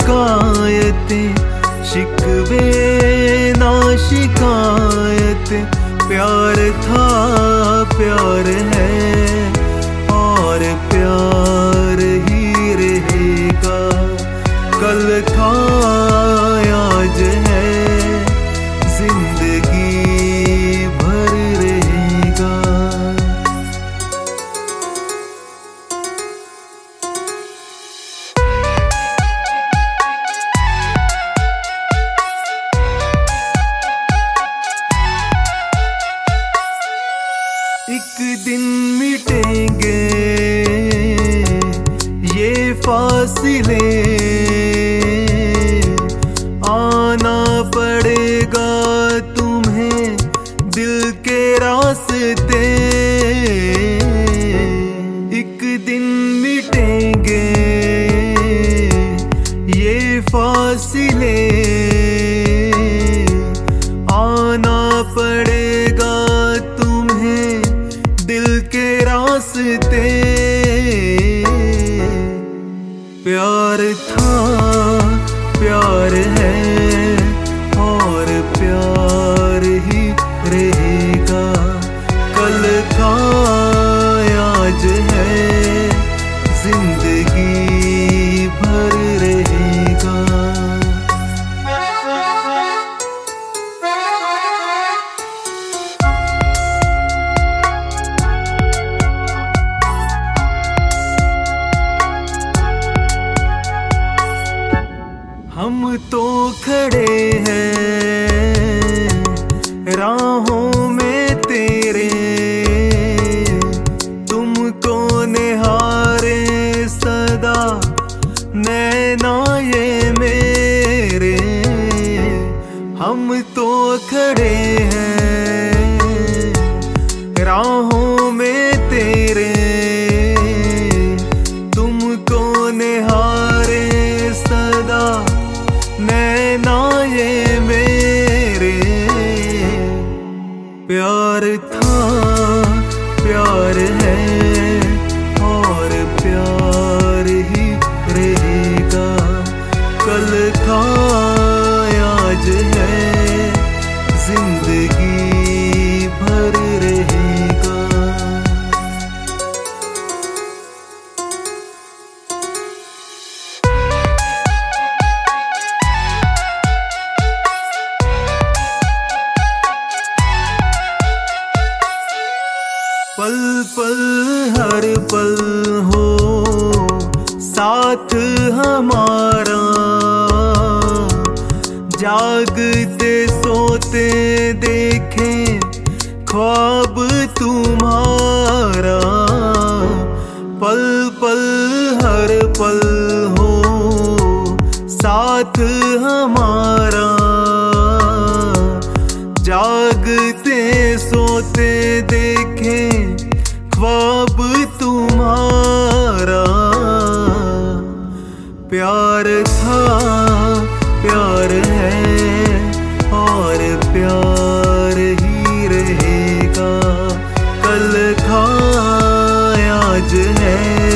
शिकायतें, शिकवे ना शिकायतें। प्यार था प्यार है और प्यार ही रहेगा। कल था आज है, जिंदगी भर रहेगा। एक दिन मिटेंगे ये फासले, आना पड़ेगा तुम्हें दिल के रास्ते। एक दिन मिटेंगे ये फासले, आना पड़ेगा तुम्हें दिल के रास्ते। प्यार था प्यार है और प्यार ही रहेगा। कल था आज है, जिंदगी भर रहेगा। हम तो खड़े हैं राहों में तेरे, तुमको निहारे सदा नैना ये मेरे। हम तो खड़े हैं राहों में तेरे, तुमको निहारे सदा नैना ये मेरे। प्यार था प्यार है और प्यार ही रहेगा। कल था आज है, जिंदगी भर रहेगा। पल पल हर पल हो साथ हमारा, जागते सोते देखें ख्वाब तुम्हारा। पल पल हर पल हो साथ हमारा, जागते सोते देखें ख्वाब तुम्हारा। प्यार था प्यार है और प्यार ही रहेगा। कल था आज है,